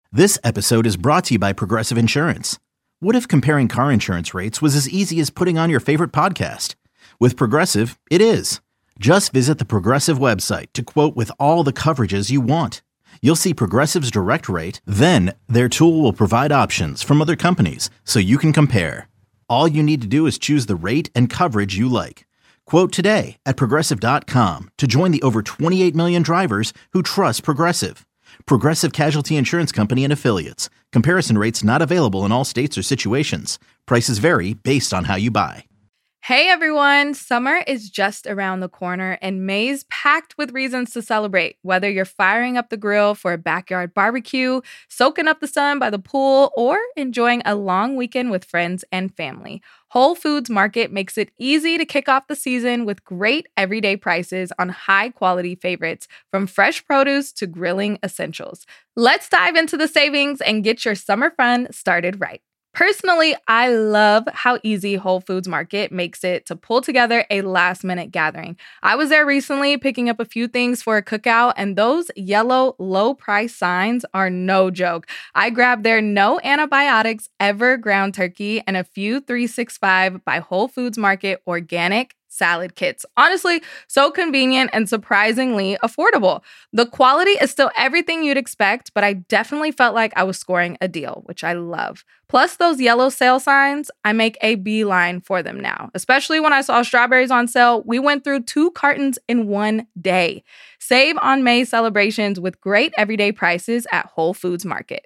This episode is brought to you by Progressive Insurance. What if comparing car insurance rates was as easy as putting on your favorite podcast? With Progressive, it is. Just visit the Progressive website to quote with all the coverages you want. You'll see Progressive's direct rate, then their tool will provide options from other companies so you can compare. All you need to do is choose the rate and coverage you like. Quote today at Progressive.com to join the over 28 million drivers who trust Progressive. Progressive Casualty Insurance Company and Affiliates. Comparison rates not available in all states or situations. Prices vary based on how you buy. Hey everyone, summer is just around the corner and May's packed with reasons to celebrate. Whether you're firing up the grill for a backyard barbecue, soaking up the sun by the pool, or enjoying a long weekend with friends and family, Whole Foods Market makes it easy to kick off the season with great everyday prices on high-quality favorites, from fresh produce to grilling essentials. Let's dive into the savings and get your summer fun started right. Personally, I love how easy Whole Foods Market makes it to pull together a last-minute gathering. I was there recently picking up a few things for a cookout, and those yellow low-price signs are no joke. I grabbed their no antibiotics ever ground turkey and a few 365 by Whole Foods Market organic salad kits. Honestly, so convenient and surprisingly affordable. The quality is still everything you'd expect, but I definitely felt like I was scoring a deal, which I love. Plus those yellow sale signs, I make a beeline for them now. Especially when I saw strawberries on sale, we went through 2 cartons in one day. Save on May celebrations with great everyday prices at Whole Foods Market.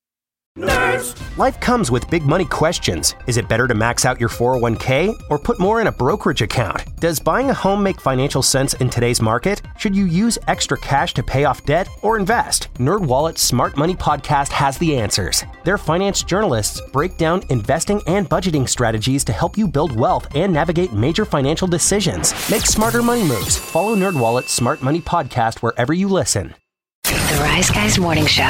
Nerds. Life comes with big money questions. Is it better to max out your 401k or put more in a brokerage account? Does buying a home make financial sense in today's market? Should you use extra cash to pay off debt or invest? NerdWallet's Smart Money Podcast has the answers. Their finance journalists break down investing and budgeting strategies to help you build wealth and navigate major financial decisions. Make smarter money moves. Follow NerdWallet's Smart Money Podcast wherever you listen. The Rise Guys Morning Show.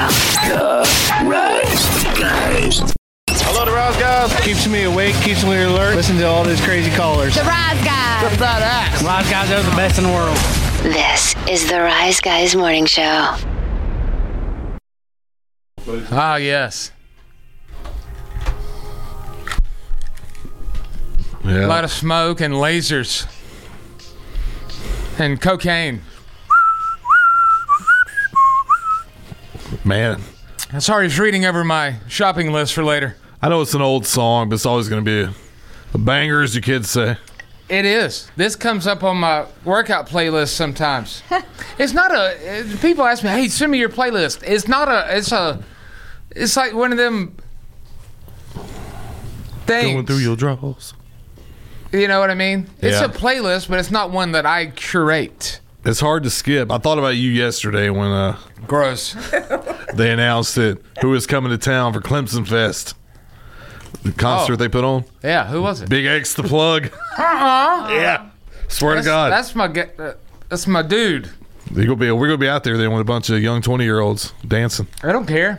The Rise Guys. Hello, the Rise Guys. Keeps me awake, keeps me alert. Listen to all these crazy callers. The Rise Guys. What's that? Rise Guys are the best in the world. This is the Rise Guys Morning Show. Ah, yes. Yeah. A lot of smoke and lasers. And cocaine. Man. Sorry, I was reading over my shopping list for later. I know it's an old song, but it's always going to be a banger, as your kids say. It is. This comes up on my workout playlist sometimes. It's not a... People ask me, hey, send me your playlist. It's not a... It's like one of them things. Going through your drawers. You know what I mean? It's Yeah. a playlist, but it's not one that I curate. It's hard to skip. I thought about you yesterday when Gross. they announced it. Who is coming to town for Clemson Fest? The concert they put on. Yeah, who was it? Big X the Plug. Yeah. Swear to God. That's my dude. We're gonna be out there then with a bunch of young 20-year-olds dancing. I don't care.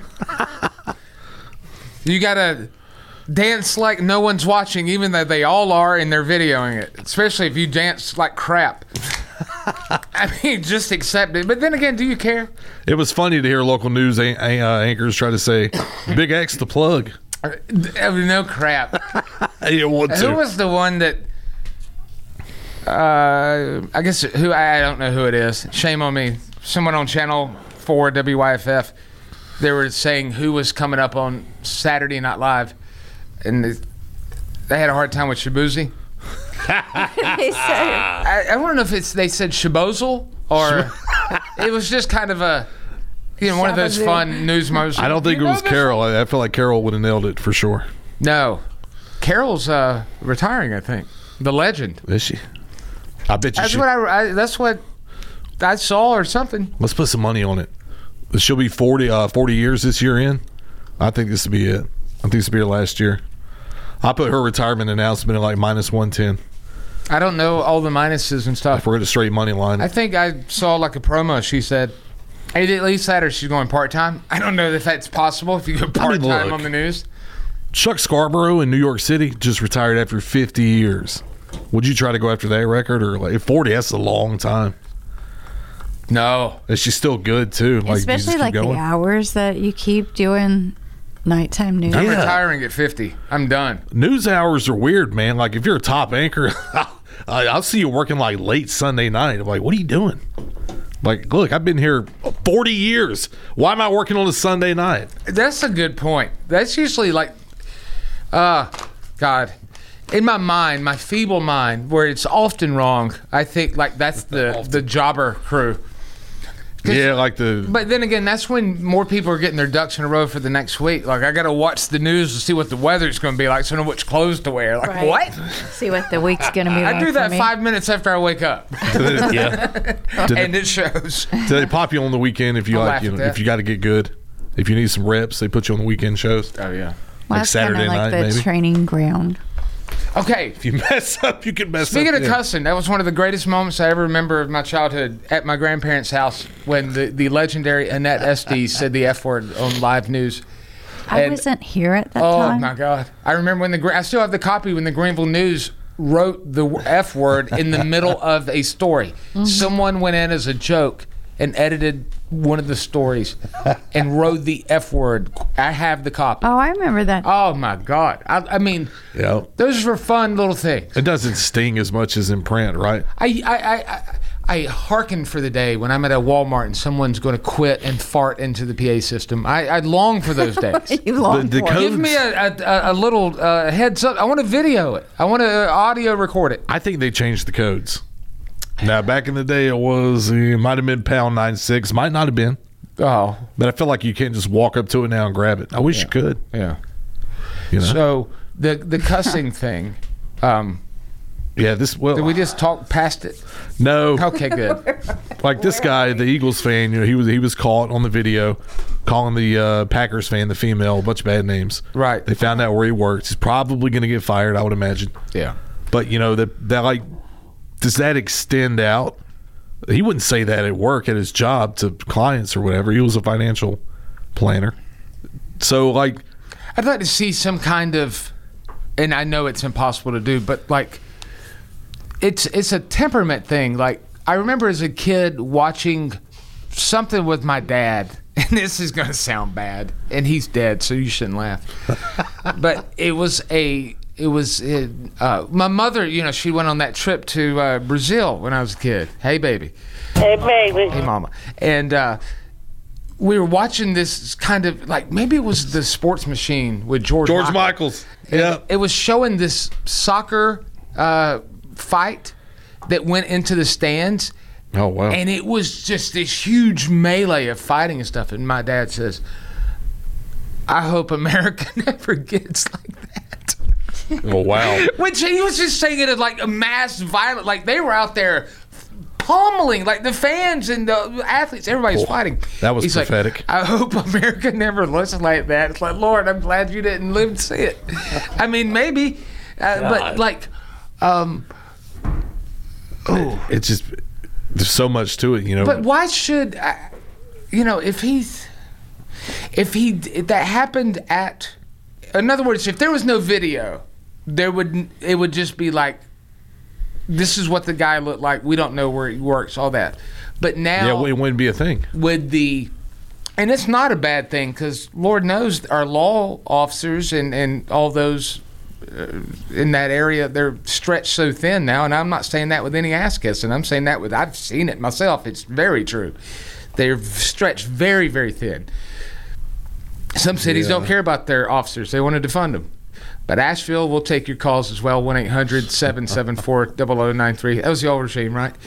You gotta dance like no one's watching, even though they all are, and they're videoing it. Especially if you dance like crap. I mean, just accept it. But then again, do you care? It was funny to hear local news anchors try to say, Big X the Plug. No crap. You want to. Who was the one that... I guess I don't know who it is. Shame on me. Someone on Channel 4 WYFF. They were saying who was coming up on Saturday Night Live, and they had a hard time with Shabuzi. They said, I don't know if they said Shabozel or it was just kind of a one of those fun news moments. I don't think it was Carol. I feel like Carol would have nailed it for sure. No, Carol's retiring. I think the legend. Is she? I bet you. That's what I saw or something. Let's put some money on it. She'll be 40 years this year in. I think this will be it. I think this will be her last year. I put her retirement announcement at like minus 110. I don't know all the minuses and stuff. If we're at a straight money line. I think I saw like a promo. She said, hey, at least that or she's going part-time. I don't know if that's possible if you go part-time on the news. Chuck Scarborough in New York City just retired after 50 years. Would you try to go after that record? Or like 40, that's a long time. No. Is she still good too? Like, you just Especially keep like going? the hours that you keep doing nighttime news. I'm Yeah. retiring at 50. I'm done. News hours are weird, man. Like if you're a top anchor, I'll see you working like late Sunday night. I'm like, what are you doing? Like, look, I've been here 40 years. Why am I working on a Sunday night? That's a good point. That's usually like, God, in my mind, my feeble mind, where it's often wrong, I think like that's the jobber crew. Yeah, like But then again, that's when more people are getting their ducks in a row for the next week. Like, I got to watch the news to see what the weather's going to be like, so I know which clothes to wear. Like, Right. what? See what the week's going to be like I do that for me. 5 minutes after I wake up, yeah. and it shows. Do they pop you on the weekend if you I'll like? laugh You at know, that. if you got to get good, if you need some reps, they put you on the weekend shows. Oh, yeah. Well, like that's kinda Saturday like night, the maybe. training ground. Okay. If you mess up, you can mess Speaking up. of cussing, that was one of the greatest moments I ever remember of my childhood at my grandparents' house when the legendary Annette Estes said the F word on live news. I And- wasn't here at that Oh time. my God! I remember when I still have the copy when the Greenville News wrote the F word in the middle of a story. Someone went in as a joke and edited one of the stories and wrote the F word. I have the copy. Oh, I remember that. Oh my God! I mean, Yeah. those were fun little things. It doesn't sting as much as in print, right? I hearken for the day when I'm at a Walmart and someone's going to quit and fart into the PA system. I long for those days. You long the for it. code- Give me a little heads up. I want to video it. I want to audio record it. I think they changed the codes. Now, back in the day, it might have been pound 96, might not have been, Oh, but I feel like you can't just walk up to it now and grab it. I wish you could. yeah. You know? So the cussing thing. Yeah, this well. Did we just talk past it? No, Okay, good. like this guy, the Eagles fan. You know, he was caught on the video calling the Packers fan, the female, a bunch of bad names. Right. They found out where he works. He's probably going to get fired, I would imagine. Yeah. But you know that like, does that extend out? He wouldn't say that at work at his job to clients or whatever. He was a financial planner. So like, I'd like to see some kind of, and I know it's impossible to do, but like, it's a temperament thing. Like, I remember as a kid watching something with my dad, and this is going to sound bad, and he's dead, so you shouldn't laugh. But it was my mother, you know, she went on that trip to Brazil when I was a kid. Hey, baby. Hey, baby. Hey, mama. And we were watching this kind of, like, maybe it was the Sports Machine with George Michaels. And Yeah. It was showing this soccer fight that went into the stands. Oh wow. And it was just this huge melee of fighting and stuff. And my dad says, I hope America never gets like that. Oh wow. Which he was just saying it as like a mass violent, like they were out there pummeling, like the fans and the athletes, everybody's fighting. That was He's prophetic. Like, I hope America never looks like that. It's like, Lord, I'm glad you didn't live to see it. I mean, maybe, but like, It's just there's so much to it, you know. but why should, you know, if that happened at, in other words, if there was no video, it would just be like, this is what the guy looked like. We don't know where he works, all that. But now, it wouldn't be a thing. with and it's not a bad thing because Lord knows our law officers and all those in that area, they're stretched so thin now. And I'm not saying that with any ass kissing. I'm saying that I've seen it myself. It's very true. They're stretched very, very thin. Some cities don't care about their officers. They want to defund them. But Asheville will take your calls as well, 1-800-774-0093. That was the old regime, right?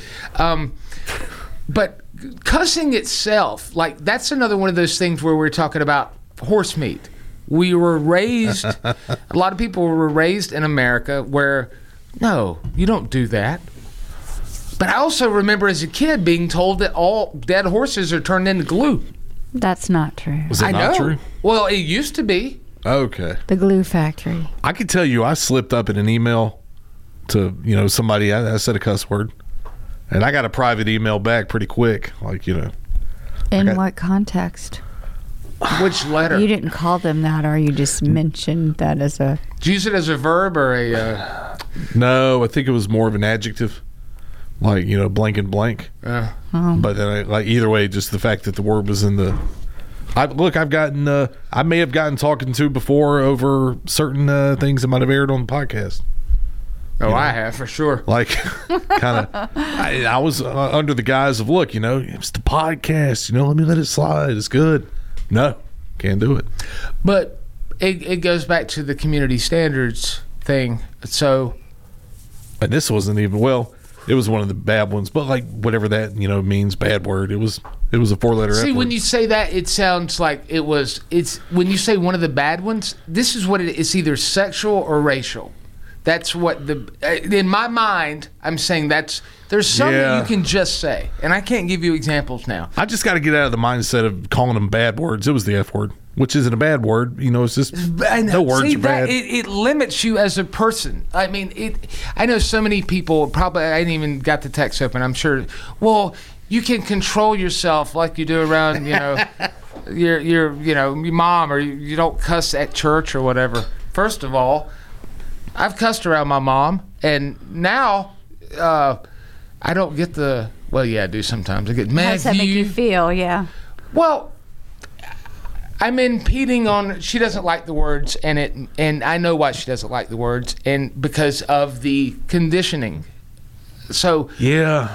But cussing itself, like that's another one of those things where we're talking about horse meat. We were raised, a lot of people were raised in America where, no, you don't do that. But I also remember as a kid being told that all dead horses are turned into glue. That's not true. Was it not true? Well, it used to be. Okay. The glue factory. I can tell you I slipped up in an email to, you know, somebody. I said a cuss word. And I got a private email back pretty quick. Like, you know. In what context? Which letter? You didn't call them that, or you just mentioned that as a... Did you use it as a verb or a... No, I think it was more of an adjective. like, you know, blank and blank. But then, either way, just the fact that the word was in the. I've gotten. I may have gotten talking to before over certain things that might have aired on the podcast. Oh, I have for sure. Like, kind of. I was under the guise of, look, you know, it's the podcast. You know, let me let it slide. It's good. No, can't do it. But it goes back to the community standards thing. So, and this wasn't even it was one of the bad ones, but like whatever that, you know, means, bad word. It was a 4-letter F see, word. when you say that, it sounds like it's when you say one of the bad ones, this is what it's either sexual or racial. That's what in my mind, I'm saying there's some that you can just say, and I can't give you examples now. I just got to get out of the mindset of calling them bad words. It was the F word, which isn't a bad word. You know, it's just no words are bad. It limits you as a person. I mean, I know so many people, probably, I ain't even got the text open, I'm sure. Well, you can control yourself like you do around, you know, your mom, or you don't cuss at church or whatever. First of all, I've cussed around my mom, and now I don't get the. Well, yeah, I do sometimes. I get mad. How does that make you feel? Yeah. Well, I'm impeding on. She doesn't like the words, and I know why she doesn't like the words, and because of the conditioning. So yeah,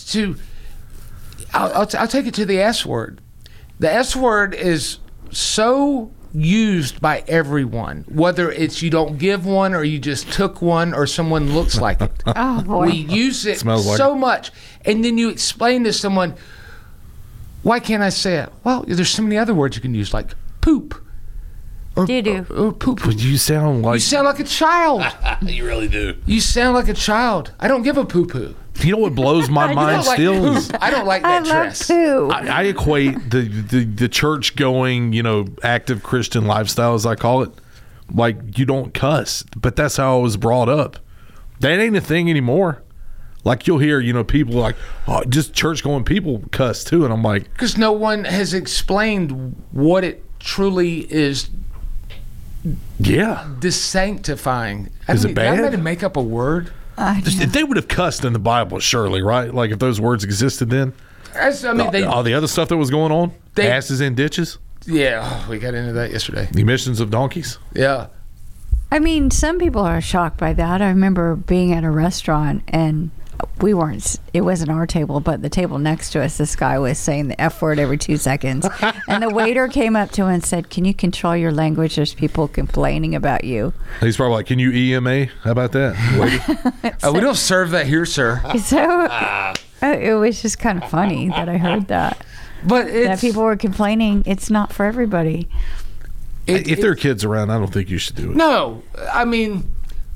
I'll take it to the S word. The S word is so used by everyone, whether it's you don't give one or you just took one or someone looks like it. Oh boy. We use it so much, and then you explain to someone, why can't I say it? Well, there's so many other words you can use, like poop or doo-doo or poop. But you sound like a child. You really do. You sound like a child. I don't give a poo-poo. You know what blows my mind still is I don't like that dress. I equate the church going, you know, active Christian lifestyle, as I call it, like you don't cuss, but that's how I was brought up. That ain't a thing anymore. Like you'll hear, you know, people like, oh, just church going people cuss too, and I'm like, because no one has explained what it truly is. Yeah, desanctifying. Is it bad? I made to make up a word. If they would have cussed in the Bible, surely, right? Like if those words existed then. All the other stuff that was going on, asses in ditches. Yeah, we got into that yesterday. The emissions of donkeys. Yeah. I mean, some people are shocked by that. I remember being at a restaurant and it wasn't our table, but the table next to us, this guy was saying the F word every 2 seconds. And the waiter came up to him and said, "Can you control your language? There's people complaining about you." He's probably like, "Can you EMA? How about that?" We don't serve that here, sir. So it was just kind of funny that I heard that. But that people were complaining. It's not for everybody. If there are kids around, I don't think you should do it. No, I mean,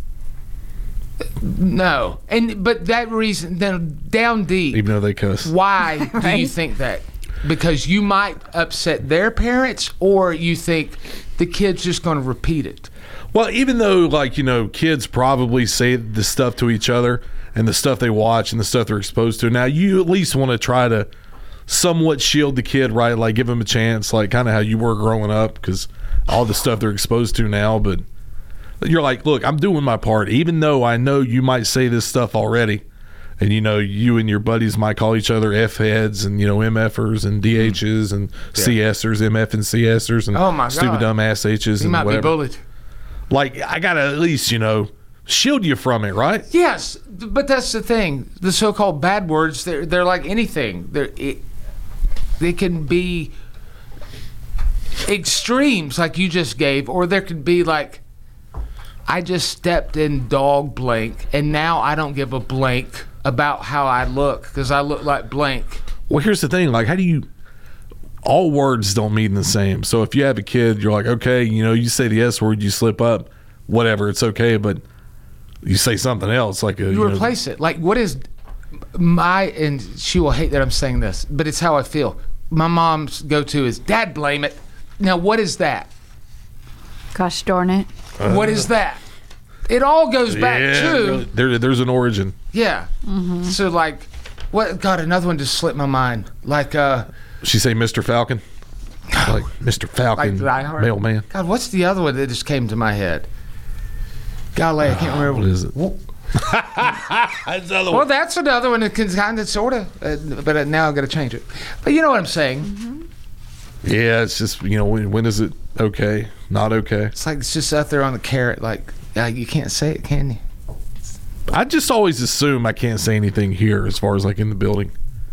no. But that reason, then down deep, even though they cuss, why do you think that? Because you might upset their parents, or you think the kid's just going to repeat it. Well, even though, like, you know, kids probably say the stuff to each other and the stuff they watch and the stuff they're exposed to. Now, you at least want to try to somewhat shield the kid, right? Like, give them a chance, like kind of how you were growing up, because all the stuff they're exposed to now. But you're like, look, I'm doing my part, even though I know you might say this stuff already. And, you know, you and your buddies might call each other F-heads and, you know, MFers and DHs and CSers, MF and CSers and stupid dumb ass H's and whatever. You might be bullied. Like, I got to at least, you know, shield you from it, right? Yes, but that's the thing. The so-called bad words, they're like anything. They can be extremes like you just gave, or there could be like, I just stepped in dog blank, and now I don't give a blank about how I look because I look like blank. Well, here's the thing. Like, how do you... All words don't mean the same. So if you have a kid, you're like, okay, you know, you say the S word, you slip up, whatever, it's okay, but you say something else. Like you replace it. Like, what is and she will hate that I'm saying this, but it's how I feel. My mom's go-to is, Dad, blame it. Now, what is that? Gosh darn it. What is that? It all goes back to... There's an origin. Yeah. Mm-hmm. So, like, what? God, another one just slipped my mind. Like, she say Mr. Falcon? Like, Mr. Falcon, mailman. God, what's the other one that just came to my head? Golly, I can't remember. What is it? Well, that's another one that can kind of, sort of, but now I've got to change it. But you know what I'm saying? Mm-hmm. Yeah, it's just, when is it okay, not okay? It's like it's just out there on the carrot, like you can't say it, can you? I just always assume I can't say anything here as far as like in the building.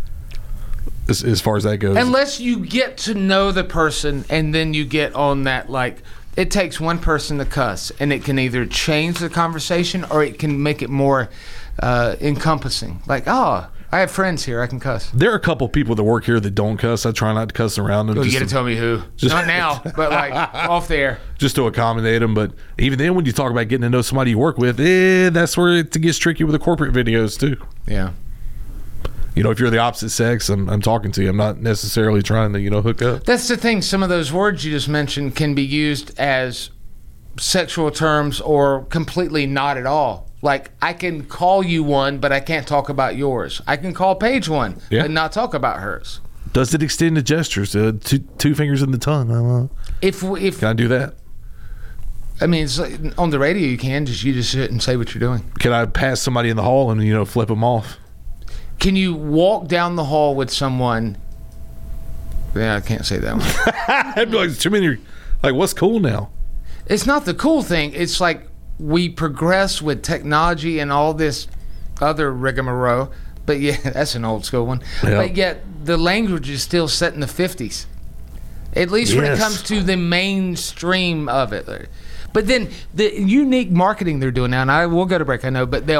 As far as that goes. Unless you get to know the person and then you get on that, like, it takes one person to cuss and it can either change the conversation or it can make it more encompassing. Like, I have friends here, I can cuss. There are a couple people that work here that don't cuss. I try not to cuss around them. You got to tell me who. Not now, but like off the air. Just to accommodate them. But even then, when you talk about getting to know somebody you work with, that's where it gets tricky with the corporate videos too. Yeah. If you're the opposite sex, I'm talking to you. I'm not necessarily trying to, hook up. That's the thing. Some of those words you just mentioned can be used as sexual terms or completely not at all. Like, I can call you one, but I can't talk about yours. I can call Paige one, but not talk about hers. Does it extend to gestures? Two fingers in the tongue? If can I do that? I mean, it's like, on the radio you just sit and say what you're doing. Can I pass somebody in the hall and, flip them off? Can you walk down the hall with someone? Yeah, I can't say that one. I'd be like, too many. Like, what's cool now? It's not the cool thing. It's like we progress with technology and all this other rigmarole. But yeah, that's an old school one. Yep. But yet the language is still set in the 50s. At least when it comes to the mainstream of it. But then the unique marketing they're doing now, and we'll go to break, I know, but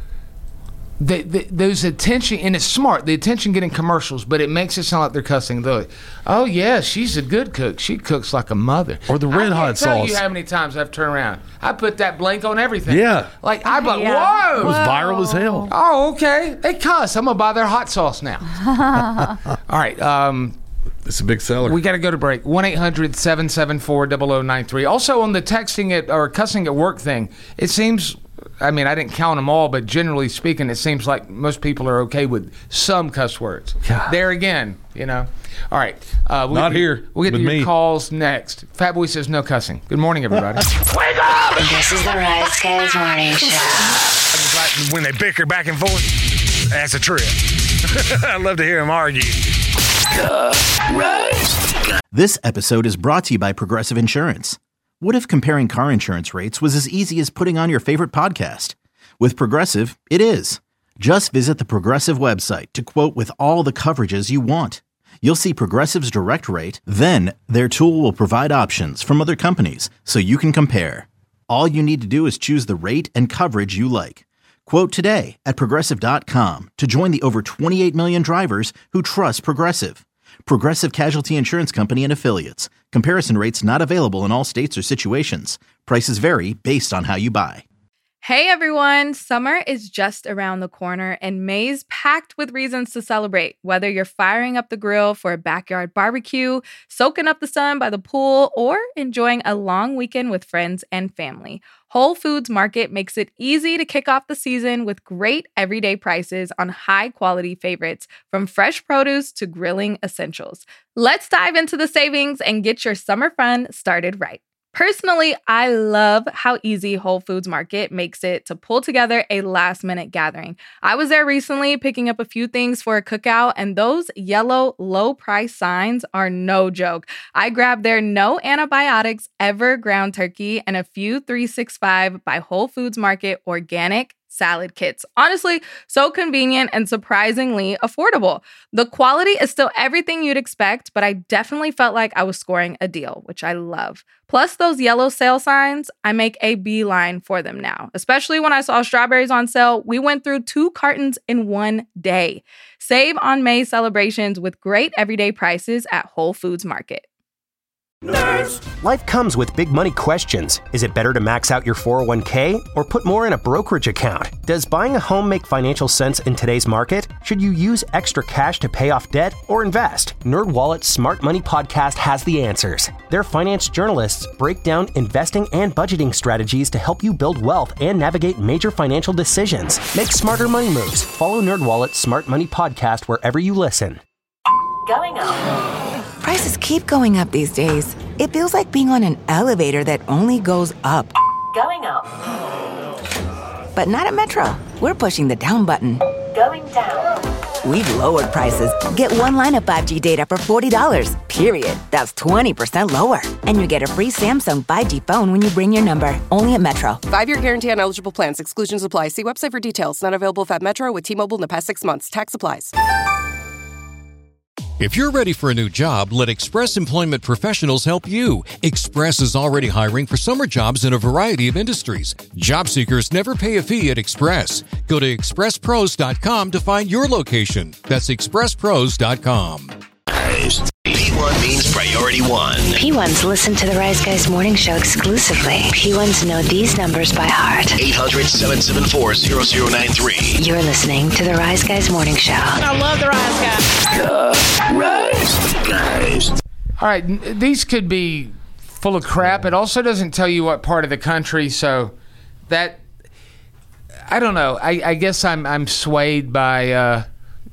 those attention, and it's smart, the attention getting commercials, but it makes it sound like they're cussing. They're like, oh yeah, she's a good cook, she cooks like a mother. Or the red hot sauce. I can't tell you how many times I've turned around, I put that blank on everything. Yeah, like I'm like, whoa, it was viral as hell. Oh, okay, they cuss, I'm gonna buy their hot sauce now. All right, it's a big seller. We got to go to break. 1-800-774-0093. Also on the texting or cussing at work thing, it seems, I mean, I didn't count them all, but generally speaking, it seems like most people are okay with some cuss words. God. There again, All right. Not here. We'll get to your calls next. Fat Boy says no cussing. Good morning, everybody. Wake up! This is the Rise Guys Morning Show. When they bicker back and forth, that's a trip. I love to hear them argue. This episode is brought to you by Progressive Insurance. What if comparing car insurance rates was as easy as putting on your favorite podcast? With Progressive, it is. Just visit the Progressive website to quote with all the coverages you want. You'll see Progressive's direct rate, then their tool will provide options from other companies so you can compare. All you need to do is choose the rate and coverage you like. Quote today at Progressive.com to join the over 28 million drivers who trust Progressive. Progressive Casualty Insurance Company and Affiliates. Comparison rates not available in all states or situations. Prices vary based on how you buy. Hey everyone, summer is just around the corner and May's packed with reasons to celebrate. Whether you're firing up the grill for a backyard barbecue, soaking up the sun by the pool, or enjoying a long weekend with friends and family, Whole Foods Market makes it easy to kick off the season with great everyday prices on high-quality favorites, from fresh produce to grilling essentials. Let's dive into the savings and get your summer fun started right. Personally, I love how easy Whole Foods Market makes it to pull together a last-minute gathering. I was there recently picking up a few things for a cookout, and those yellow low-price signs are no joke. I grabbed their no antibiotics ever ground turkey and a few 365 by Whole Foods Market organic salad kits. Honestly, so convenient and surprisingly affordable. The quality is still everything you'd expect, but I definitely felt like I was scoring a deal, which I love. Plus those yellow sale signs, I make a beeline for them now. Especially when I saw strawberries on sale, we went through 2 cartons in one day. Save on May celebrations with great everyday prices at Whole Foods Market. Nerds. Life comes with big money questions. Is it better to max out your 401k or put more in a brokerage account? Does buying a home make financial sense in today's market? Should you use extra cash to pay off debt or invest? NerdWallet's Smart Money Podcast has the answers. Their finance journalists break down investing and budgeting strategies to help you build wealth and navigate major financial decisions. Make smarter money moves. Follow NerdWallet's Smart Money Podcast wherever you listen. Going up. Prices keep going up these days. It feels like being on an elevator that only goes up. Going up. But not at Metro. We're pushing the down button. Going down. We've lowered prices. Get one line of 5G data for $40, period. That's 20% lower. And you get a free Samsung 5G phone when you bring your number. Only at Metro. 5-year guarantee on eligible plans. Exclusions apply. See website for details. Not available if at Metro with T-Mobile in the past 6 months. Tax applies. If you're ready for a new job, let Express Employment Professionals help you. Express is already hiring for summer jobs in a variety of industries. Job seekers never pay a fee at Express. Go to expresspros.com to find your location. That's expresspros.com. P1 means priority one. P1s listen to the Rise Guys morning show exclusively. P1s know these numbers by heart. 800-774-0093. You're listening to the Rise Guys morning show. I love the Rise Guys. Rise Guys. All right, these could be full of crap. It also doesn't tell you what part of the country, so that I don't know. I guess I'm swayed by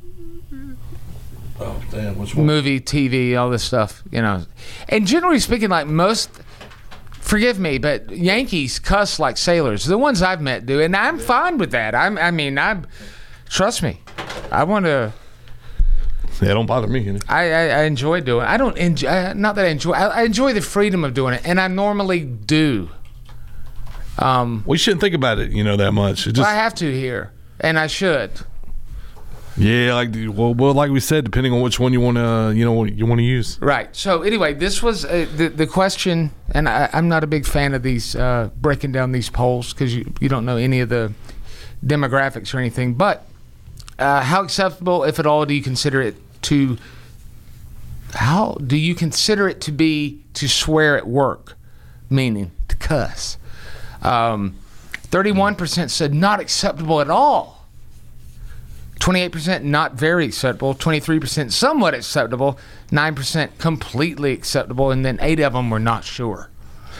movie, TV, all this stuff, you know. And generally speaking, like most, forgive me, but Yankees cuss like sailors. The ones I've met do, and I'm fine with that. Trust me, I want to. Yeah, don't bother me. I enjoy doing it. I don't enjoy, not that I enjoy, I enjoy the freedom of doing it, and I normally do. We shouldn't think about it, that much. It just, I have to here, and I should. Yeah, like like we said, depending on which one you want to, you want to use. Right. So anyway, this was the question, and I'm not a big fan of these breaking down these polls because you don't know any of the demographics or anything. But how acceptable, if at all, do you consider it to? How do you consider it to be to swear at work, meaning to cuss? 31% said not acceptable at all. 28% not very acceptable, 23% somewhat acceptable, 9% completely acceptable, and then 8 of them were not sure.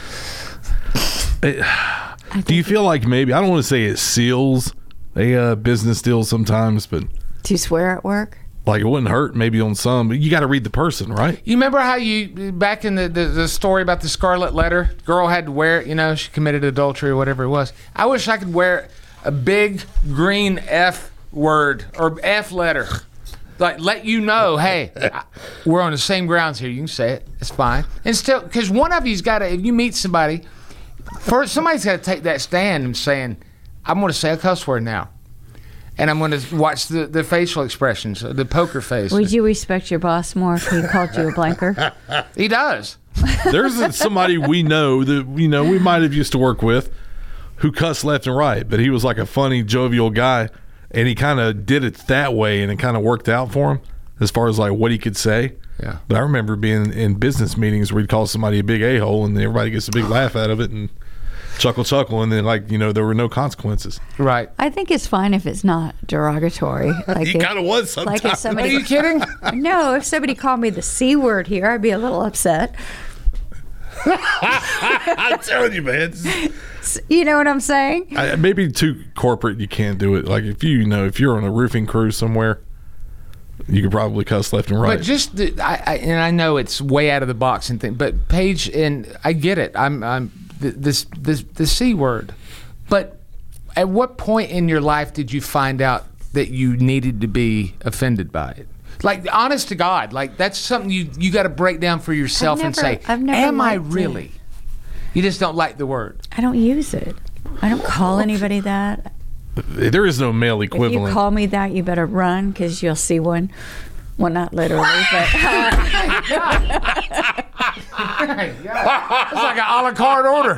Do you feel like maybe, I don't want to say it seals a business deal sometimes, but to swear at work? Like it wouldn't hurt maybe on some, but you got to read the person, right? You remember how back in the story about the Scarlet Letter, girl had to wear it, she committed adultery or whatever it was. I wish I could wear a big green F word or F letter, like let you know, hey, we're on the same grounds here. You can say it, it's fine. And still, because one of you's got to, if you meet somebody, first somebody's got to take that stand and saying, I'm going to say a cuss word now, and I'm going to watch the facial expressions, the poker face. Would you respect your boss more if he called you a blanker? He does. There's somebody we know that we might have used to work with who cussed left and right, but he was like a funny, jovial guy. And he kind of did it that way, and it kind of worked out for him as far as like what he could say. Yeah. But I remember being in business meetings where he'd call somebody a big a-hole, and everybody gets a big laugh out of it and chuckle, and then there were no consequences. Right. I think it's fine if it's not derogatory. Like he kind of was sometimes. Like if somebody, are you kidding? No, if somebody called me the C word here, I'd be a little upset. I'm telling you, man. You know what I'm saying? Maybe too corporate, you can't do it. Like if you're on a roofing crew somewhere, you could probably cuss left and right. But just I know it's way out of the box and thing. But Paige, and I get it. I'm the C word. But at what point in your life did you find out that you needed to be offended by it? Like, honest to God, like that's something you got to break down for yourself and say, am I really? It. You just don't like the word. I don't use it. I don't call anybody that. There is no male equivalent. If you call me that, you better run because you'll see one. Well, not literally, but. It's like an a la carte order.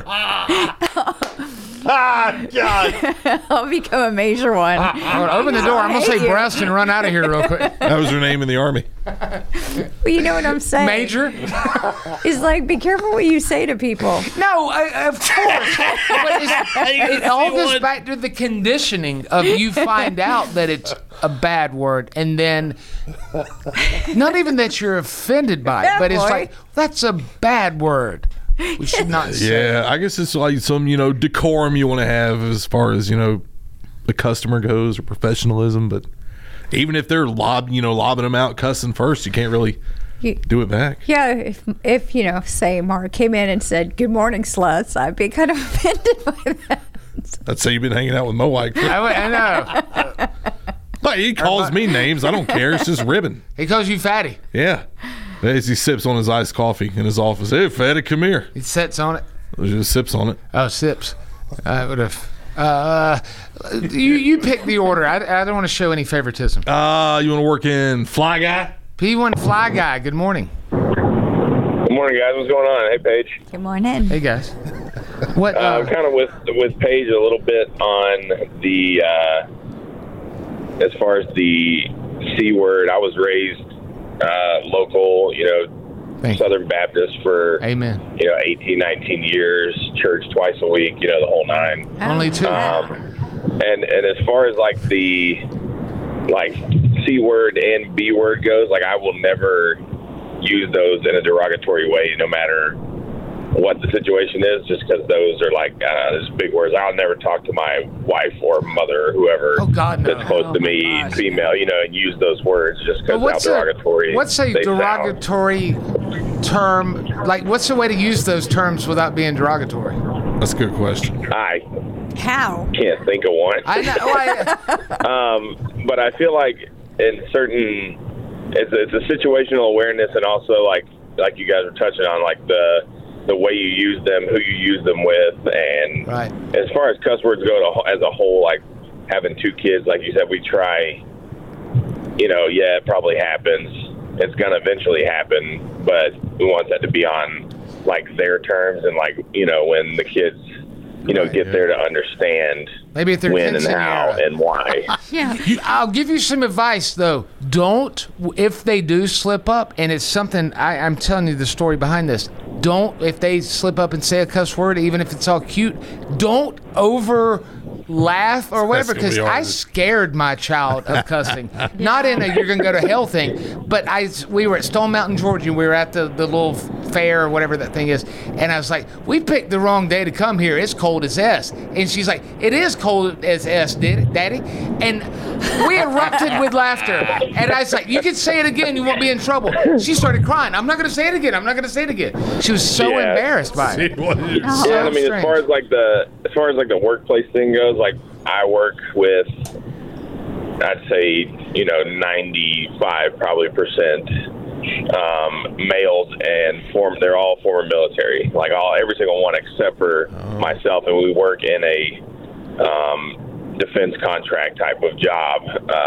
God. I'll become a major one. Open the door. I'm going to say breast and run out of here real quick. That was her name in the Army. Well, you know what I'm saying? Major? It's like, be careful what you say to people. No, of course. But it all goes back to the conditioning of you find out that it's a bad word, and then not even that you're offended by it, but it's like, that's a bad word. We should not say. Yeah, I guess it's like some, decorum you want to have as far as, the customer goes or professionalism. But even if they're lobbing them out, cussing first, you can't really do it back. Yeah, if say Mark came in and said, "Good morning, sluts," I'd be kind of offended by that. happens. I'd say you've been hanging out with Mo White. I know. But he calls me names. I don't care. It's just ribbon. He calls you fatty. Yeah. As he sips on his iced coffee in his office. Hey, fatty, come here. He sits on it. He just sips on it. Oh, sips. I would have. You pick the order. I don't want to show any favoritism. You want to work in Fly Guy? P1 Fly Guy. Good morning. Good morning, guys. What's going on? Hey, Paige. Good morning. Hey, guys. What? I'm kind of with Paige a little bit on the as far as the C word. I was raised local, Southern Baptist for 18, 19 years, church twice a week, the whole nine. Only two. And as far as like the C word and B word goes, I will never use those in a derogatory way, no matter what the situation is, just because those are those big words. I'll never talk to my wife or mother or whoever that's close to me, female, and use those words just because how derogatory. What's a derogatory term? What's the way to use those terms without being derogatory? That's a good question. How? Can't think of one. I know. But I feel like in certain, it's a situational awareness, and also like you guys were touching on, the way you use them, who you use them with, and as far as cuss words go as a whole, having two kids, like you said, we try, it probably happens. It's going to eventually happen, but we want that to be on, their terms, and, when the kids, get there to understand maybe if they're when and how and why. Yeah. I'll give you some advice, though. Don't, if they do slip up, and it's something, I'm telling you the story behind this, don't, if they slip up and say a cuss word, even if it's all cute, don't over laugh or whatever, because I scared my child of cussing. Not in a you're gonna go to hell thing, but we were at Stone Mountain, Georgia, and we were at the little fair or whatever that thing is, and I was like, we picked the wrong day to come here. It's cold as S. And she's like, it is cold as S, Daddy. And we erupted with laughter, and I was like, you can say it again, you won't be in trouble. She started crying. I'm not gonna say it again. She was so embarrassed by it. Yeah, I mean, as far as the workplace thing goes, I work with, I'd say, 95 probably percent males, and they're all former military, every single one except for myself, and we work in a defense contract type of job,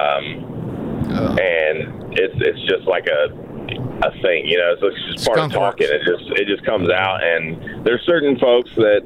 and it's just like a thing, so it's just part of talking. It just comes out, and there's certain folks that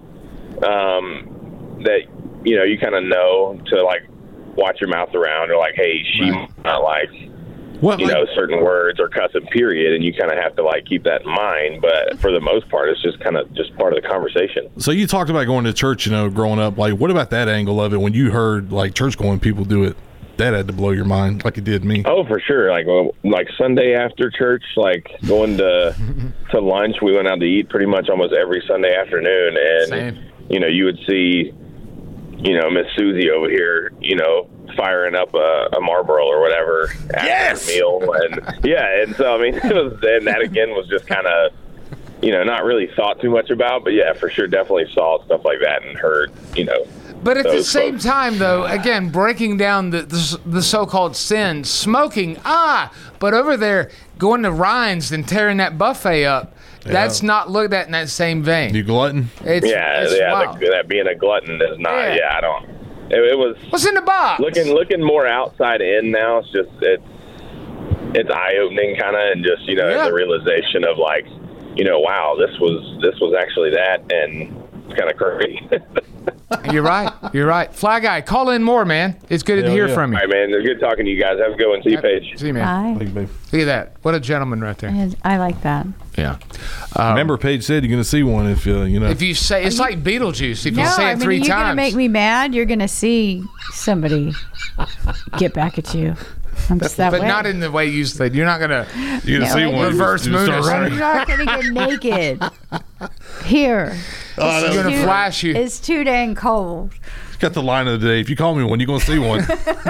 you kind of know to watch your mouth around, or hey, she might not certain words or cussing, period, and you kind of have to keep that in mind. But for the most part, it's just kind of just part of the conversation. So you talked about going to church, growing up. What about that angle of it? When you heard church going people do it, that had to blow your mind, like it did me. Oh, for sure. Sunday after church, going to lunch. We went out to eat pretty much almost every Sunday afternoon, and Same. You would see, Miss Susie over here, firing up a Marlboro or whatever after the meal, and so I mean, and that again was just kind of, not really thought too much about, but yeah, for sure, definitely saw stuff like that and heard, But at the same time, though, again, breaking down the so-called sin, smoking, but over there, going to Ryan's and tearing that buffet up, that's not looked at in that same vein. You glutton? It's that being a glutton is not, I don't. It was. What's in the box? Looking more outside in now, it's just, it's eye-opening kind of, and just, the realization of wow, this was actually that, and it's kind of crazy. You're right. Fly Guy, call in more, man. It's good to hear from you. All right, man. It's good talking to you guys. Have a good one. See you, Paige. See you, man. Bye. Look at that. What a gentleman right there. I like that. Yeah. Remember, Paige said you're going to see one if If you say, it's like Beetlejuice. If you say it 3 times. You're going to make me mad. You're going to see somebody get back at you. I'm just that way. But not in the way you said. You're not going to see one. Reverse moon. You're not going to get naked. Here. It's going to flash you. It's too dang cold. It's got the line of the day. If you call me one, you're going to see one.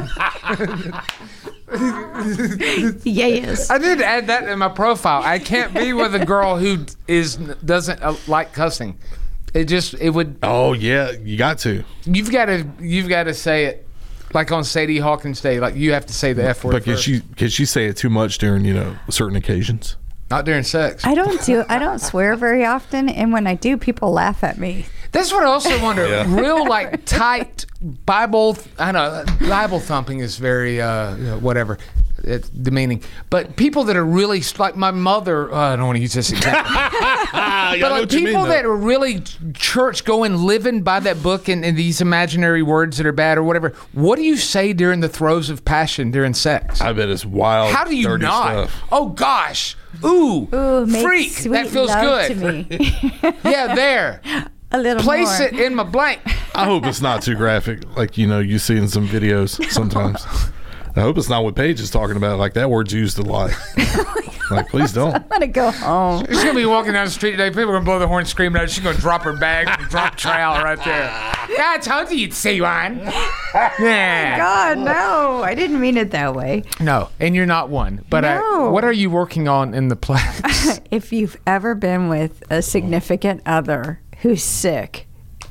Yes. I did add that in my profile. I can't be with a girl who doesn't like cussing. It would. Oh yeah, you got to. You've got to say it like on Sadie Hawkins Day. Like you have to say the F word. But can she say it too much during certain occasions? Not during sex. I don't swear very often, and when I do, people laugh at me. That's what I also wonder. Yeah. Real like tight Bible. I know Bible thumping is very whatever. It's demeaning. But people that are really like my mother. I don't want to use this example. But like people that are really church going, living by that book and these imaginary words that are bad or whatever. What do you say during the throes of passion during sex? I bet it's wild. How do you not? Stuff. Oh gosh. Ooh freak. That feels good. To me. Yeah, there. A little Place more. it in my blank. I hope it's not too graphic, like you see in some videos sometimes. I hope it's not what Paige is talking about. Like that word's used a lot. Like, please don't. I'm gonna go home. She's gonna be walking down the street today. People are gonna blow the horn, screaming at her. She's gonna drop her bag, drop trowel right there. Yeah, I told you you'd see one. Yeah. God, no! I didn't mean it that way. No, and you're not one. But No. what are you working on in the place? If you've ever been with a significant other who's sick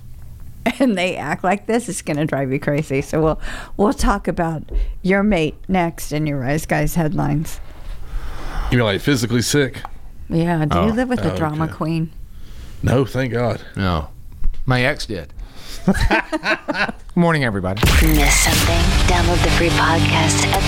and they act like this, it's going to drive you crazy. So we'll talk about your mate next in your Rise Guys headlines. You're like physically sick? Yeah. Do you live with a drama queen? No, thank God. No. My ex did. Good morning, everybody. Miss something? Download the free podcast at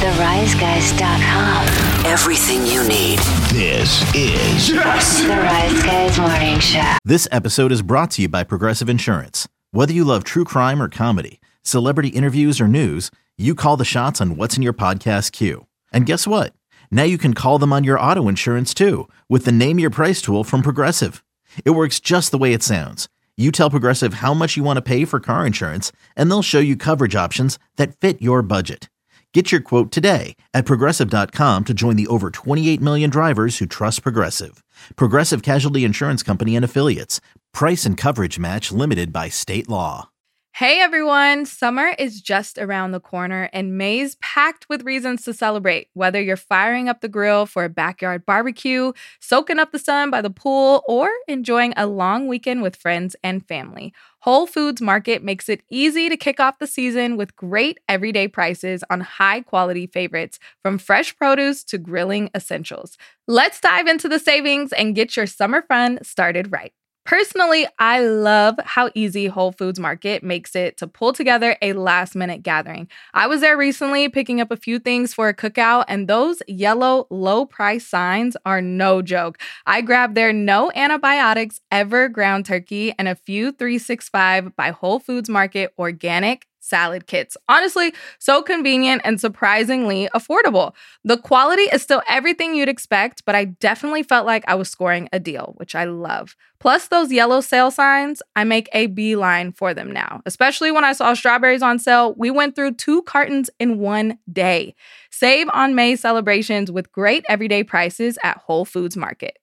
theriseguys.com. Everything you need. This is The Rise Guys Morning Show. This episode is brought to you by Progressive Insurance. Whether you love true crime or comedy, celebrity interviews or news, you call the shots on what's in your podcast queue. And guess what? Now you can call them on your auto insurance too with the Name Your Price tool from Progressive. It works just the way it sounds. You tell Progressive how much you want to pay for car insurance, and they'll show you coverage options that fit your budget. Get your quote today at Progressive.com to join the over 28 million drivers who trust Progressive. Progressive Casualty Insurance Company and Affiliates. Price and coverage match limited by state law. Hey everyone, summer is just around the corner and May's packed with reasons to celebrate. Whether you're firing up the grill for a backyard barbecue, soaking up the sun by the pool, or enjoying a long weekend with friends and family, Whole Foods Market makes it easy to kick off the season with great everyday prices on high-quality favorites, from fresh produce to grilling essentials. Let's dive into the savings and get your summer fun started right. Personally, I love how easy Whole Foods Market makes it to pull together a last-minute gathering. I was there recently picking up a few things for a cookout, and those yellow low-price signs are no joke. I grabbed their no antibiotics ever ground turkey and a few 365 by Whole Foods Market organic salad kits. Honestly, so convenient and surprisingly affordable. The quality is still everything you'd expect, but I definitely felt like I was scoring a deal, which I love. Plus those yellow sale signs, I make a beeline for them now. Especially when I saw strawberries on sale, we went through 2 cartons in one day. Save on May celebrations with great everyday prices at Whole Foods Market.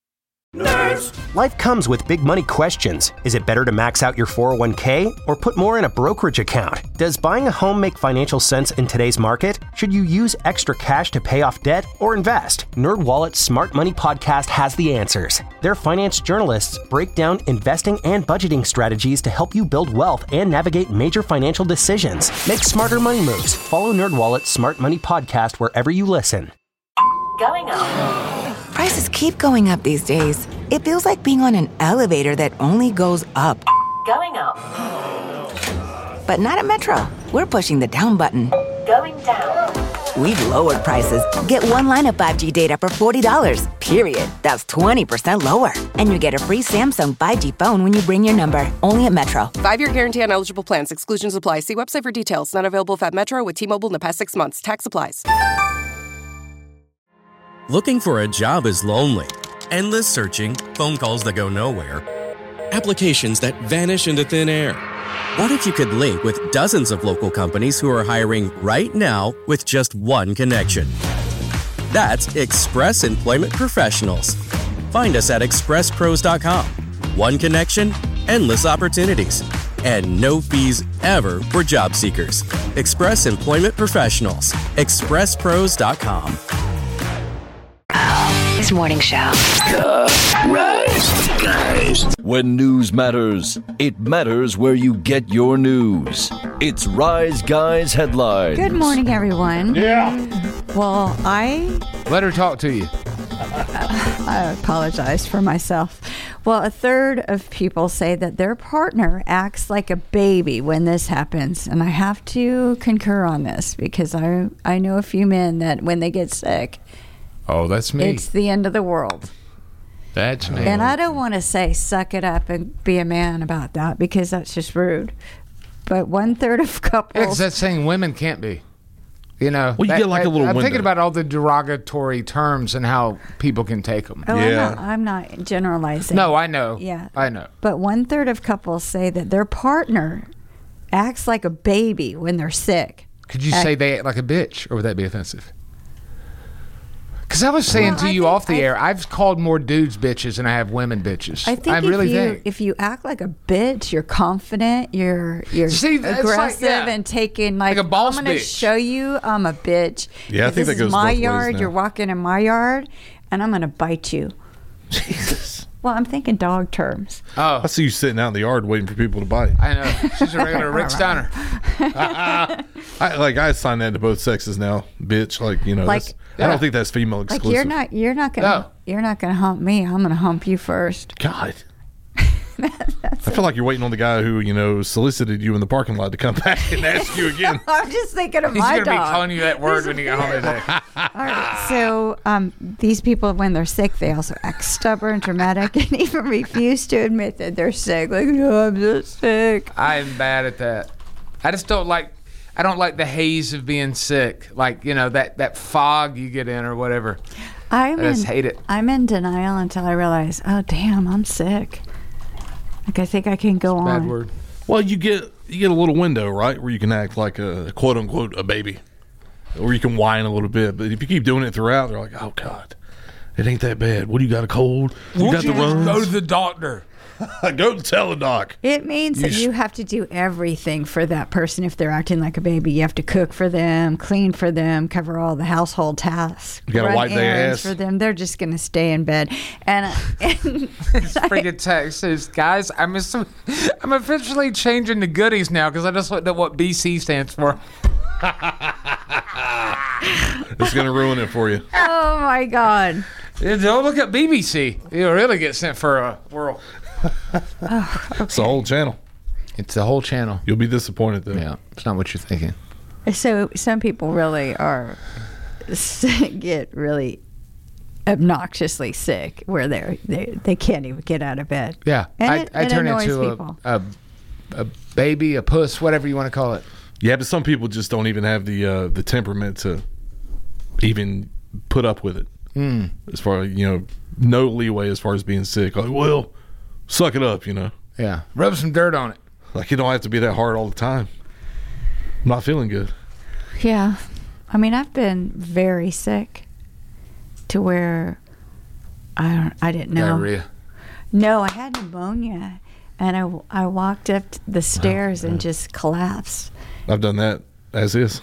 Life comes with big money questions. Is it better to max out your 401k or put more in a brokerage account? Does buying a home make financial sense in today's market? Should you use extra cash to pay off debt or invest? NerdWallet's Smart Money Podcast has the answers. Their finance journalists break down investing and budgeting strategies to help you build wealth and navigate major financial decisions. Make smarter money moves. Follow NerdWallet's Smart Money Podcast wherever you listen. Going up. Prices keep going up these days. It feels like being on an elevator that only goes up. Going up. But not at Metro. We're pushing the down button. Going down. We've lowered prices. Get one line of 5G data for $40, period. That's 20% lower. And you get a free Samsung 5G phone when you bring your number. Only at Metro. 5-year guarantee on eligible plans. Exclusions apply. See website for details. Not available at Metro with T-Mobile in the past 6 months. Tax applies. Looking for a job is lonely. Endless searching, phone calls that go nowhere, applications that vanish into thin air. What if you could link with dozens of local companies who are hiring right now with just one connection? That's Express Employment Professionals. Find us at expresspros.com. One connection, endless opportunities, and no fees ever for job seekers. Express Employment Professionals. expresspros.com. His morning show. The Rise Guys. When news matters, it matters where you get your news. It's Rise Guys Headlines. Good morning, everyone. Yeah. Well, Let her talk to you. I apologize for myself. Well, a third of people say that their partner acts like a baby when this happens. And I have to concur on this because I know a few men that when they get sick, oh, that's me. It's the end of the world. That's me. And I don't want to say suck it up and be a man about that because that's just rude. But 1/3 of couples. It's that saying women can't be. You know, well, you get like a little I'm window. thinking about all the derogatory terms and how people can take them. Oh, yeah. I'm not generalizing. No, I know. Yeah. I know. But 1/3 of couples say that their partner acts like a baby when they're sick. Could you say they act like a bitch, or would that be offensive? Because I was saying to you off the air, I've called more dudes bitches than I have women bitches. I think if you act like a bitch, you're confident, you're aggressive and taking like a boss I'm going to bitch. show you I'm a bitch. Yeah, I think that this goes is my both ways yard. now. You're walking in my yard, and I'm going to bite you. Jesus. Well, I'm thinking dog terms. Oh, I see you sitting out in the yard waiting for people to bite. I know. She's a regular Rick Steiner. I assign that to both sexes now, bitch. Like, you know, Like- I don't think that's female exclusive. Like you're not gonna hump me. I'm gonna hump you first. God. I feel like you're waiting on the guy who, you know, solicited you in the parking lot to come back and ask you again. I'm just thinking of He's my going to be dog. calling you that word when you get home today. All right, so these people, when they're sick, they also act stubborn, dramatic, and even refuse to admit that they're sick. Like, no, I'm just sick. I'm bad at that. I just don't like the haze of being sick. Like, you know, that fog you get in or whatever. I just hate it. I'm in denial until I realize, oh, damn, I'm sick. Like, I think I can go on. Bad word. Well, you get a little window, right, where you can act like a quote unquote a baby, or you can whine a little bit. But if you keep doing it throughout, they're like, oh God, it ain't that bad. What do you got, a cold? You got the runs? Go to the doctor. Go tell the doc. It means that you have to do everything for that person if they're acting like a baby. You have to cook for them, clean for them, cover all the household tasks. You gotta run wipe their errands ass. for them. They're just going to stay in bed. And This freaking text says, guys, I'm officially changing the goodies now because I just looked at what BC stands for. It's going to ruin it for you. oh my God. Don't look at BBC. You'll really get sent for a whirl. It's the whole channel. It's the whole channel. You'll be disappointed though. Yeah, it's not what you're thinking. So some people really get really obnoxiously sick where they can't even get out of bed. Yeah, And I it turn annoys into people. a baby, a puss, whatever you want to call it. Yeah, but some people just don't even have the temperament to even put up with it. As far as, you know, no leeway as far as being sick. Like, well, suck it up, you know. Yeah, rub some dirt on it. Like, you don't have to be that hard all the time. I'm not feeling good. Yeah. I mean, I've been very sick to where I didn't know. Diarrhea. No, I had pneumonia, and I walked up the stairs and just collapsed. I've done that as is.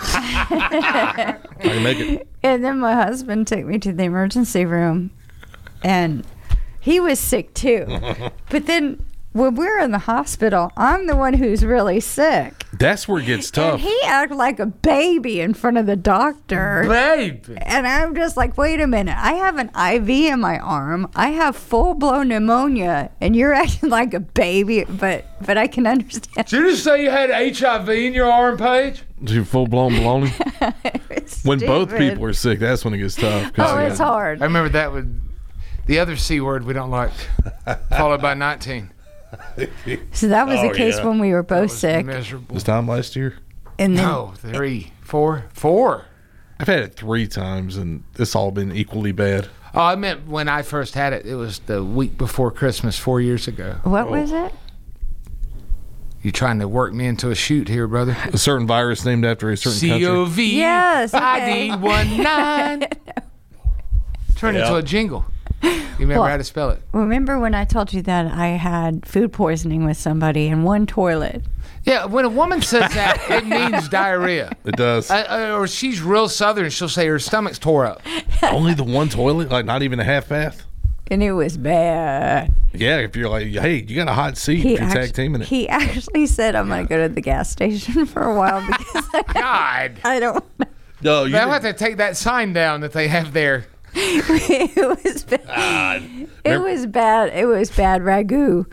I can make it. And then my husband took me to the emergency room, and he was sick too. But then when we're in the hospital, I'm the one who's really sick. That's where it gets tough. And he acted like a baby in front of the doctor. Baby. And I'm just like, wait a minute. I have an IV in my arm. I have full-blown pneumonia, and you're acting like a baby, but I can understand. Did you just say you had HIV in your arm, Paige? You full blown baloney. When both stupid. people are sick, that's when it gets tough. 'Cause, Oh, it's hard. I remember that with the other C word we don't like, followed by 19. So that was the case when we were both sick. Miserable. This time last year? And then, No, 3, 4. I've had it 3 times, and it's all been equally bad. Oh, I meant when I first had it. It was the week before Christmas 4 years ago. what was it? You trying to work me into a shoot here, brother? A certain virus named after a certain country. COV Yes, okay. ID19. Turn into a jingle. You remember Well, how to spell it? Remember when I told you that I had food poisoning with somebody in one toilet? Yeah, when a woman says that, it means diarrhea. It does. Or she's real Southern. She'll say her stomach's tore up. Only the one toilet? Like not even a half bath? And it was bad. Yeah, if you're like, hey, you got a hot seat, if you're tag teaming it. He actually said, I'm going to go to the gas station for a while because I don't know. No, they'll have to take that sign down that they have there. It was bad. It was bad. It was bad ragu.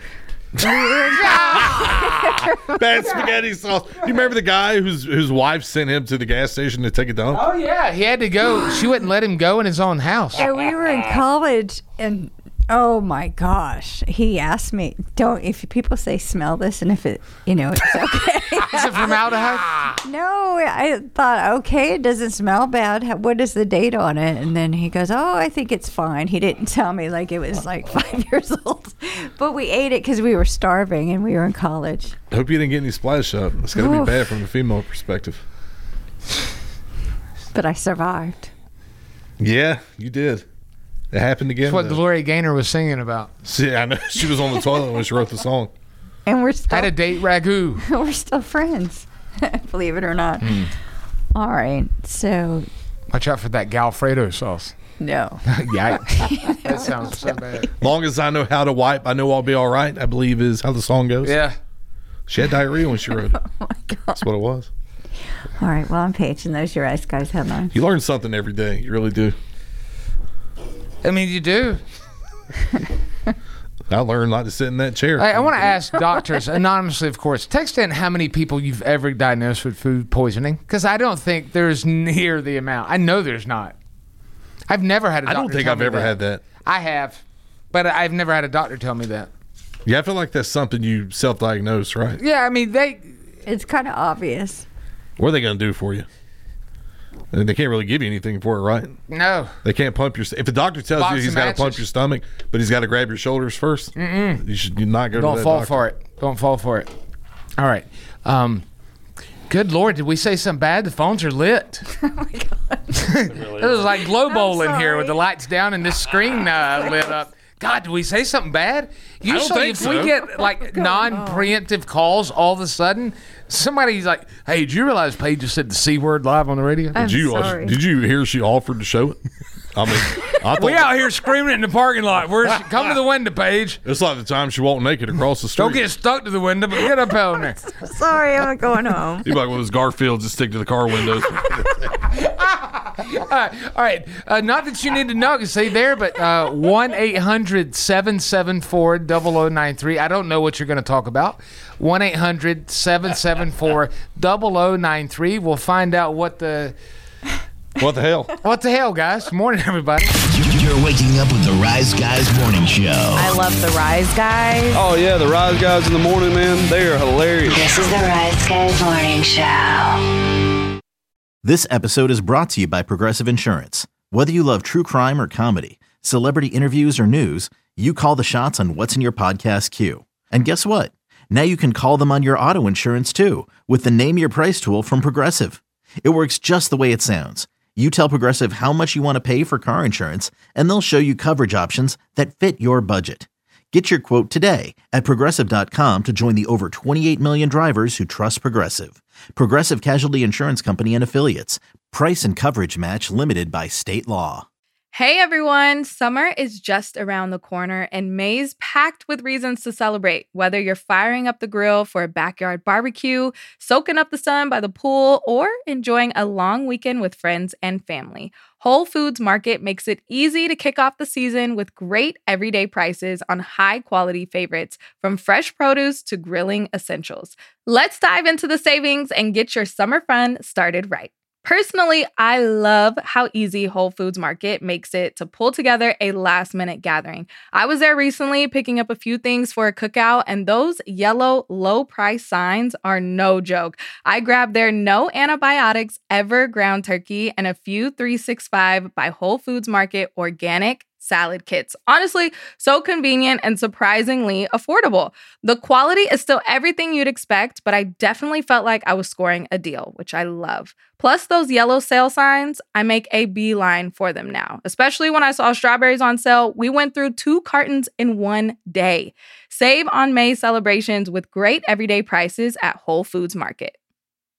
Bad spaghetti sauce. You remember the guy whose wife sent him to the gas station to take a dump? Oh yeah, he had to go. She wouldn't let him go in his own house. And we were in college, and oh my gosh, he asked me, if people say smell this, and if it, it's okay. Is it formaldehyde? No, I thought, okay, it doesn't smell bad. What is the date on it? And then he goes, oh, I think it's fine. He didn't tell me like it was like 5 years old. But we ate it because we were starving and we were in college. I hope you didn't get any splash up. It's got to be bad from a female perspective. But I survived. Yeah, you did. It happened again. That's what Gloria Gaynor was singing about. See, I know she was on the toilet when she wrote the song. And we're still had a date ragu. We're still friends, believe it or not. All right, so watch out for that Galfredo sauce. No. Yeah, that sounds so bad. Long as I know how to wipe, I know I'll be all right. I believe is how the song goes. Yeah. She had diarrhea when she wrote it. Oh my God. That's what it was. All right, well, I'm Paige, and those are your Ice Guys headlines. You learn something every day. You really do. I mean, you do. I learned not to sit in that chair. I want to ask doctors, anonymously, of course, text in how many people you've ever diagnosed with food poisoning, because I don't think there's near the amount. I know there's not. I've never had a doctor I don't think tell I've me ever had that. I have, but I've never had a doctor tell me that. Yeah, I feel like that's something you self-diagnose, right? Yeah, I mean, it's kind of obvious. What are they going to do for you? And they can't really give you anything for it, right? No. They can't pump your... If the doctor tells you he's got to pump your stomach, but he's got to grab your shoulders first, you should not go to that doctor. Don't fall for it. Don't fall for it. All right. Good Lord, did we say something bad? The phones are lit. Oh, my God. It was like glow bowl in here with the lights down and this screen lit up. God, did we say something bad? Usually, if we get like non-preemptive calls all of a sudden, somebody's like, hey, did you realize Paige just said the C word live on the radio? I'm sorry. Did you hear she offered to show it? I mean, I thought we out here screaming it in the parking lot. Come to the window, Paige. It's like the time she walked naked across the street. Don't get stuck to the window, but get up on there. Sorry, I'm going home. You're like one of those Garfields that stick to the car windows. All right. Not that you need to know, see there, but 1-800-774-0093. I don't know what you're going to talk about. 1-800-774-0093. We'll find out what the hell? What the hell, guys? Morning, everybody. You're waking up with the Rise Guys Morning Show. I love the Rise Guys. Oh, yeah, the Rise Guys in the morning, man. They are hilarious. This is the Rise Guys Morning Show. This episode is brought to you by Progressive Insurance. Whether you love true crime or comedy, celebrity interviews or news, you call the shots on what's in your podcast queue. And guess what? Now you can call them on your auto insurance too with the Name Your Price tool from Progressive. It works just the way it sounds. You tell Progressive how much you want to pay for car insurance, and they'll show you coverage options that fit your budget. Get your quote today at Progressive.com to join the over 28 million drivers who trust Progressive. Progressive Casualty Insurance Company and Affiliates. Price and coverage match limited by state law. Hey everyone, summer is just around the corner and May's packed with reasons to celebrate. Whether you're firing up the grill for a backyard barbecue, soaking up the sun by the pool, or enjoying a long weekend with friends and family, Whole Foods Market makes it easy to kick off the season with great everyday prices on high-quality favorites, from fresh produce to grilling essentials. Let's dive into the savings and get your summer fun started right. Personally, I love how easy Whole Foods Market makes it to pull together a last-minute gathering. I was there recently picking up a few things for a cookout, and those yellow low-price signs are no joke. I grabbed their no antibiotics ever ground turkey and a few 365 by Whole Foods Market organic salad kits. Honestly, so convenient and surprisingly affordable. The quality is still everything you'd expect, but I definitely felt like I was scoring a deal, which I love. Plus those yellow sale signs, I make a beeline for them now. Especially when I saw strawberries on sale, we went through 2 cartons in one day. Save on May celebrations with great everyday prices at Whole Foods Market.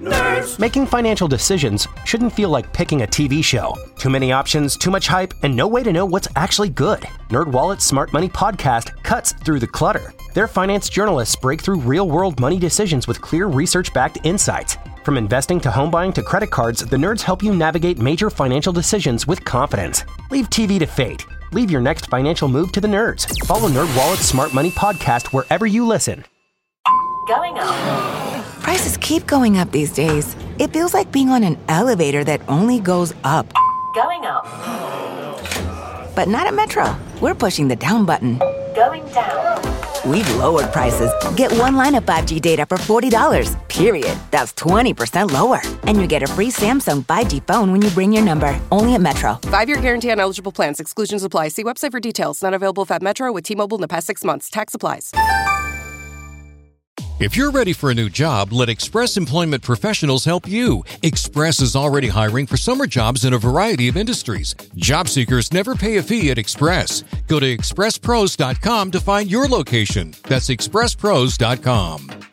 Making financial decisions shouldn't feel like picking a TV show. Too many options, too much hype, and no way to know what's actually good. NerdWallet's Smart Money Podcast cuts through the clutter. Their finance journalists break through real-world money decisions with clear research-backed insights. From investing to home buying to credit cards, the nerds help you navigate major financial decisions with confidence. Leave TV to fate. Leave your next financial move to the nerds. Follow NerdWallet's Smart Money Podcast wherever you listen. Going up. Prices keep going up these days. It feels like being on an elevator that only goes up. Going up. But not at Metro. We're pushing the down button. Going down. We've lowered prices. Get one line of 5G data for $40, period. That's 20% lower. And you get a free Samsung 5G phone when you bring your number. Only at Metro. 5-year guarantee on eligible plans. Exclusions apply. See website for details. Not available at Metro with T-Mobile in the past 6 months. Tax applies. If you're ready for a new job, let Express Employment Professionals help you. Express is already hiring for summer jobs in a variety of industries. Job seekers never pay a fee at Express. Go to expresspros.com to find your location. That's expresspros.com.